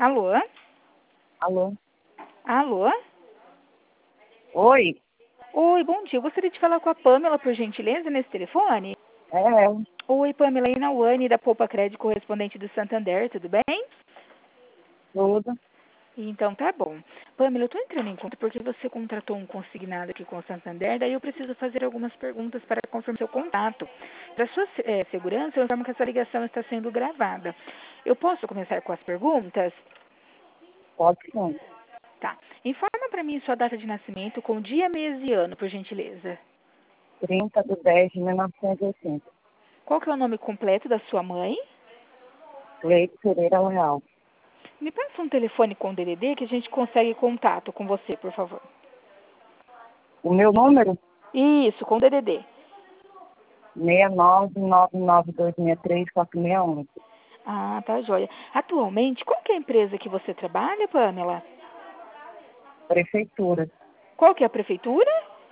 Alô? Alô? Alô? Oi? Oi, bom dia. Eu gostaria de falar com a Pamela, por gentileza, nesse telefone. É, Oi, Pamela, aí na Wani, da Poupa Crédito, correspondente do Santander, tudo bem? tudo. Então tá bom. Pamela, eu tô entrando em conta porque você contratou um consignado aqui com o Santander, daí eu preciso fazer algumas perguntas para confirmar seu contato. Para sua segurança, eu informo que essa ligação está sendo gravada. Eu posso começar com as perguntas? Pode sim. Tá. Informa para mim sua data de nascimento com dia, mês e ano, por gentileza. 30/10/1980. Qual que é o nome completo da sua mãe? Leite Pereira Leal. Me passa um telefone com DDD que a gente consegue contato com você, por favor. O meu número? Isso, com DDD. 6999263 Ah, tá joia. Atualmente, qual que é a empresa que você trabalha, Pamela? Prefeitura Qual que é a prefeitura?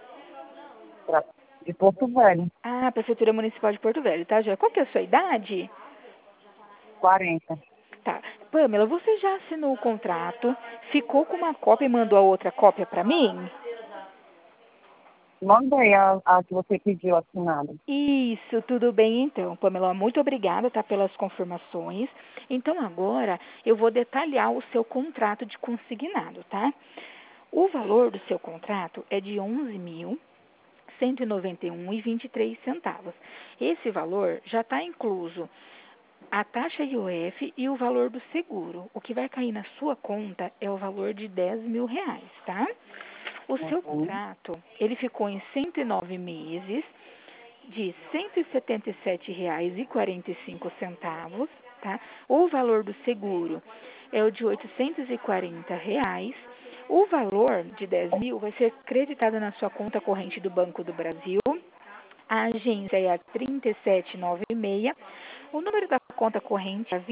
de Porto Velho. Ah, Prefeitura Municipal de Porto Velho, tá joia. Qual que é a sua idade? 40. Tá. Pamela, você já assinou o contrato, ficou com uma cópia e mandou a outra cópia para mim? Mandei a que você pediu assinada. Isso, tudo bem então, Pamela. Muito obrigada, tá, pelas confirmações. Então agora eu vou detalhar o seu contrato de consignado, tá? O valor do seu contrato é de 11.191,23 centavos. Esse valor já está incluso a taxa IOF e o valor do seguro. O que vai cair na sua conta é o valor de R$ 10.000, tá? O seu Uhum. contrato, ele ficou em 109 meses de R$ 177,45, tá? O valor do seguro é o de R$ 840. O valor de 10 mil vai ser creditado na sua conta corrente do Banco do Brasil. A agência é a 3796. O número da conta corrente é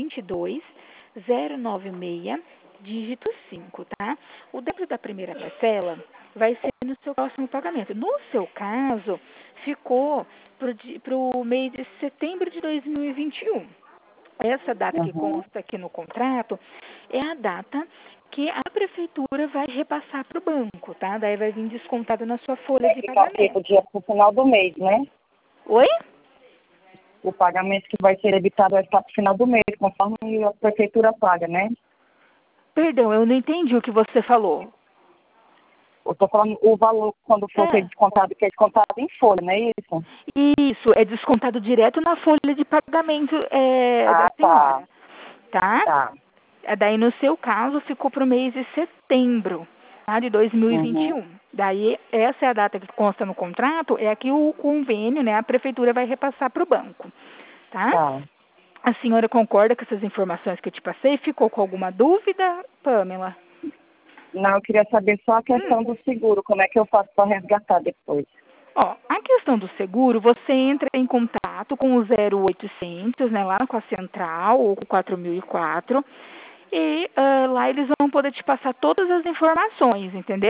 22096, dígito 5, tá? O débito da primeira parcela vai ser no seu próximo pagamento. No seu caso, ficou para o mês de setembro de 2021. Essa data que Uhum. consta aqui no contrato é a data que a prefeitura vai repassar para o banco, tá? Daí vai vir descontado na sua folha Vai de ficar aqui pagamento. pro final do mês, né? Oi? O pagamento que vai ser debitado vai ficar pro final do mês, conforme a prefeitura paga, né? Perdão, eu não entendi o que você falou. Eu tô falando o valor quando for ser É. descontado, que é descontado em folha, não é isso? Isso, é descontado direto na folha de pagamento da Ah, tá. senhora, tá? Tá. Daí, no seu caso, ficou para o mês de setembro, tá? De 2021. Uhum. Daí, essa é a data que consta no contrato, é a que o convênio, né, a prefeitura vai repassar para o banco, tá? Tá. A senhora concorda com essas informações que eu te passei? Ficou com alguma dúvida, Pamela? Não, eu queria saber só a questão do seguro, como é que eu faço para resgatar depois? Ó, a questão do seguro, você entra em contato com o 0800, né, lá com a central, ou com o 4004, e lá eles vão poder te passar todas as informações, entendeu?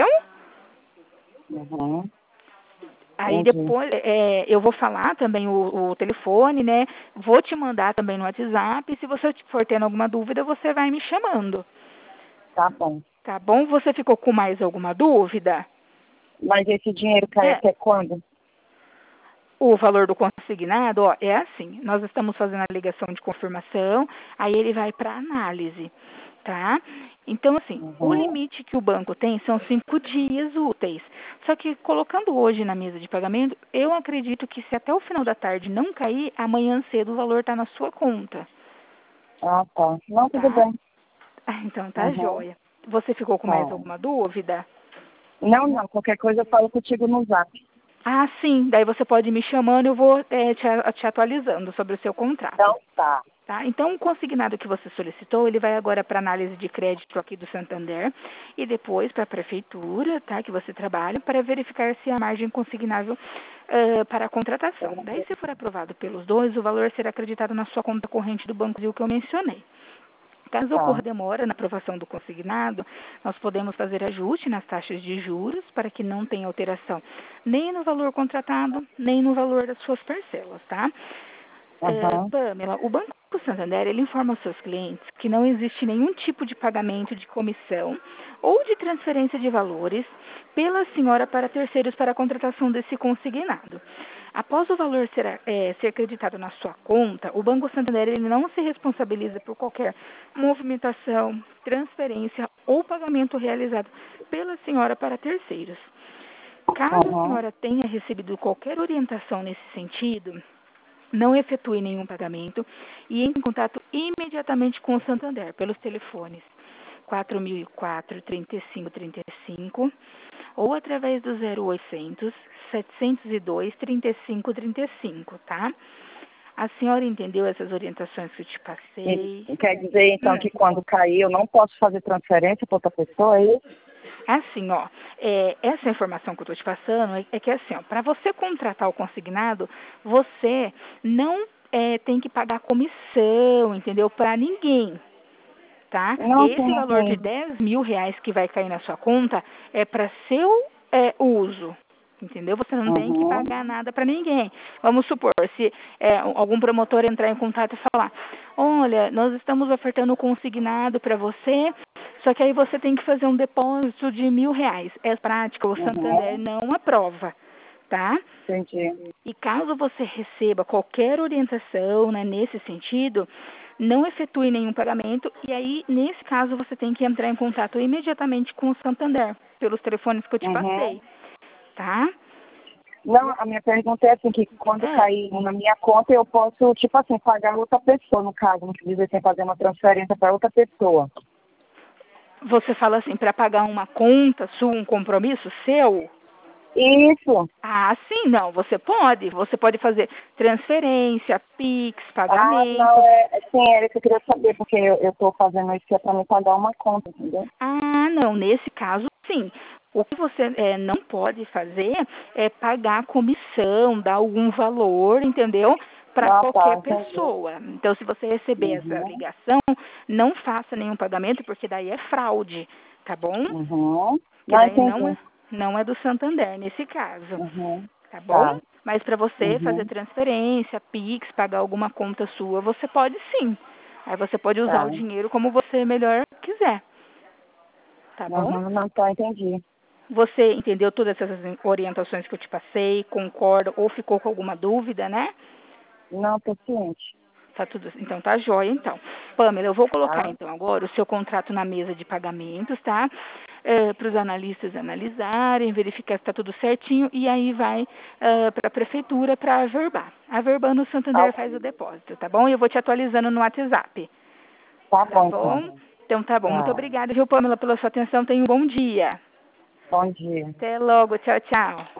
Uhum. Aí Entendi. depois eu vou falar também o telefone, né? Vou te mandar também no WhatsApp. E se você for tendo alguma dúvida, você vai me chamando. Tá bom. Tá bom? Você ficou com mais alguma dúvida? Mas esse dinheiro cai É, até quando? o valor do consignado, ó, é assim. Nós estamos fazendo a ligação de confirmação, aí ele vai para análise, tá? Então, assim, o Uhum. limite que o banco tem são 5 dias úteis. Só que colocando hoje na mesa de pagamento, eu acredito que se até o final da tarde não cair, amanhã cedo o valor está na sua conta, Ah, tá. Não, tudo tá? bem. Então tá Uhum. joia. Você ficou com mais Tá. alguma dúvida? Não, não. Qualquer coisa eu falo contigo no Zap. Ah, sim. Daí você pode ir me chamando, eu vou te atualizando sobre o seu contrato. Então, tá. Tá? Então, o consignado que você solicitou, ele vai agora para análise de crédito aqui do Santander e depois para a prefeitura, tá, que você trabalha, para verificar se a margem consignável para a contratação. Daí, se for aprovado pelos dois, o valor será acreditado na sua conta corrente do Banco Brasil que eu mencionei. Caso Tá. ocorra demora na aprovação do consignado, nós podemos fazer ajuste nas taxas de juros para que não tenha alteração nem no valor contratado, nem no valor das suas parcelas, tá? Pamela, o Banco Santander, ele informa aos seus clientes que não existe nenhum tipo de pagamento de comissão ou de transferência de valores pela senhora para terceiros para a contratação desse consignado. Após o valor ser creditado na sua conta, o Banco Santander ele não se responsabiliza por qualquer movimentação, transferência ou pagamento realizado pela senhora para terceiros. Caso a senhora tenha recebido qualquer orientação nesse sentido, não efetue nenhum pagamento e entre em contato imediatamente com o Santander pelos telefones 4004-3535 ou através do 0800 702 3535, tá? A senhora entendeu essas orientações que eu te passei? Quer dizer, então, que quando cair eu não posso fazer transferência para outra pessoa, é isso? Assim, ó, essa informação que eu estou te passando é que assim, ó, para você contratar o consignado, você não tem que pagar comissão, entendeu? Para ninguém, tá? Não, Esse valor de R$ 10.000 que vai cair na sua conta é para seu uso, entendeu? Você não tem que pagar nada para ninguém. Vamos supor, se algum promotor entrar em contato e falar, olha, nós estamos ofertando o consignado para você, só que aí você tem que fazer um depósito de R$ 1.000. É prática, o Santander não aprova, tá? Entendi. E caso você receba qualquer orientação, né, nesse sentido, não efetue nenhum pagamento e aí, nesse caso, você tem que entrar em contato imediatamente com o Santander, pelos telefones que eu te passei, tá? Não, a minha pergunta é assim, que quando cair na minha conta, eu posso, tipo assim, pagar outra pessoa, no caso, não quer dizer assim, fazer uma transferência para outra pessoa. Você fala assim, para pagar uma conta sua, um compromisso seu? Isso. Ah, sim, não, você pode. Você pode fazer transferência, Pix, pagamento. Não, sim, era isso que eu queria saber, porque eu tô fazendo isso que é para me pagar uma conta, entendeu? Ah, não, nesse caso, sim. O que você não pode fazer é pagar comissão, dar algum valor, entendeu? Para qualquer pessoa. Então, se você receber essa ligação, não faça nenhum pagamento, porque daí é fraude, tá bom? Que daí não é do Santander, nesse caso, tá bom? Mas para você fazer transferência, Pix, pagar alguma conta sua, você pode sim. Aí você pode usar o dinheiro como você melhor quiser. Tá bom? Não, tá, entendi. Você entendeu todas essas orientações que eu te passei? Concorda ou ficou com alguma dúvida, né? Não, tô ciente. Tá tudo, então tá jóia, então. Pamela, eu vou colocar então agora o seu contrato na mesa de pagamentos, tá? Para os analistas analisarem, verificar se está tudo certinho e aí vai para a prefeitura para averbar. Averbando, o Santander faz o depósito, tá bom? E eu vou te atualizando no WhatsApp. Tá bom. Então tá bom. Muito obrigada, viu, Pamela, pela sua atenção. Tenha um bom dia. Bom dia. Até logo. Tchau, tchau.